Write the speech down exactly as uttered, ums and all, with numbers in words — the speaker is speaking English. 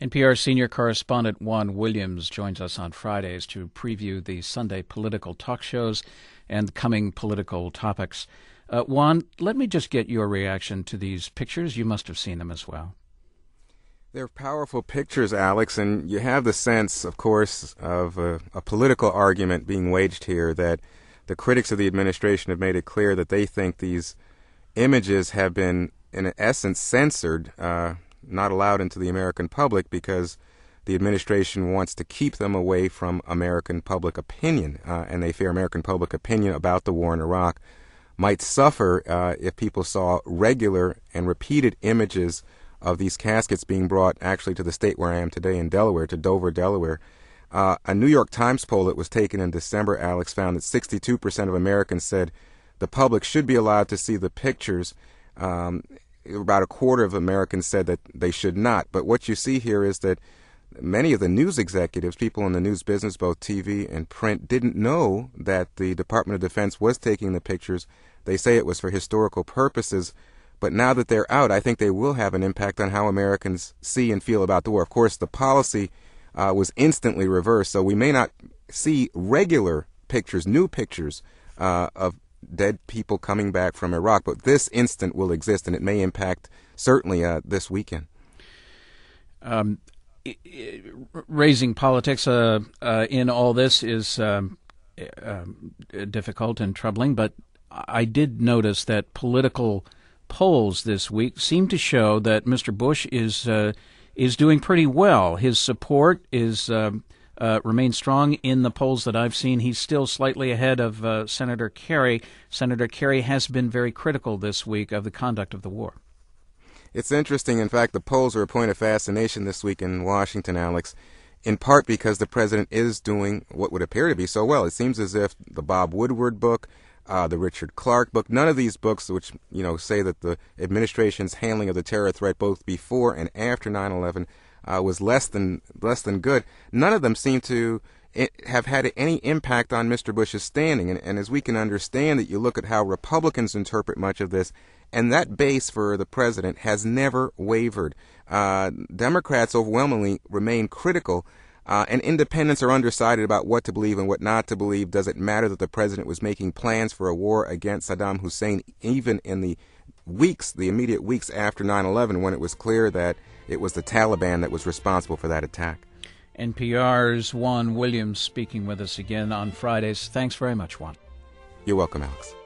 N P R senior correspondent Juan Williams joins us on Fridays to preview the Sunday political talk shows and coming political topics. Uh, Juan, let me just get your reaction to these pictures. You must have seen them as well. They're powerful pictures, Alex, and you have the sense, of course, of a, a political argument being waged here that the critics of the administration have made it clear that they think these images have been, in essence, censored, uh, not allowed into the American public because the administration wants to keep them away from American public opinion, uh, and they fear American public opinion about the war in Iraq might suffer uh, if people saw regular and repeated images of these caskets being brought actually to the state where I am today in Delaware, to Dover, Delaware. Uh, a New York Times poll that was taken in December, Alex, found that sixty-two percent of Americans said the public should be allowed to see the pictures. Um, about a quarter of Americans said that they should not. But what you see here is that many of the news executives, people in the news business, both T V and print, didn't know that the Department of Defense was taking the pictures. They say it was for historical purposes. But now that they're out, I think they will have an impact on how Americans see and feel about the war. Of course, the policy uh, was instantly reversed, so we may not see regular pictures, new pictures uh, of dead people coming back from Iraq, but this instant will exist, and it may impact certainly uh, this weekend. Um, I- I- raising politics uh, uh, in all this is um, uh, difficult and troubling, but I did notice that political polls this week seem to show that Mister Bush is uh, is doing pretty well. His support is um, uh, remains strong in the polls that I've seen. He's still slightly ahead of uh, Senator Kerry. Senator Kerry has been very critical this week of the conduct of the war. It's interesting. In fact, the polls are a point of fascination this week in Washington, Alex, in part because the president is doing what would appear to be so well. It seems as if the Bob Woodward book, Uh, the Richard Clarke book, none of these books which, you know, say that the administration's handling of the terror threat both before and after nine eleven uh, was less than less than good. None of them seem to I- have had any impact on Mister Bush's standing. And, and as we can understand that, you look at how Republicans interpret much of this, and that base for the president has never wavered. Uh, Democrats overwhelmingly remain critical. Uh, and independents are undecided about what to believe and what not to believe. Does it matter that the president was making plans for a war against Saddam Hussein even in the weeks, the immediate weeks after nine eleven, when it was clear that it was the Taliban that was responsible for that attack? N P R's Juan Williams speaking with us again on Fridays. Thanks very much, Juan. You're welcome, Alex.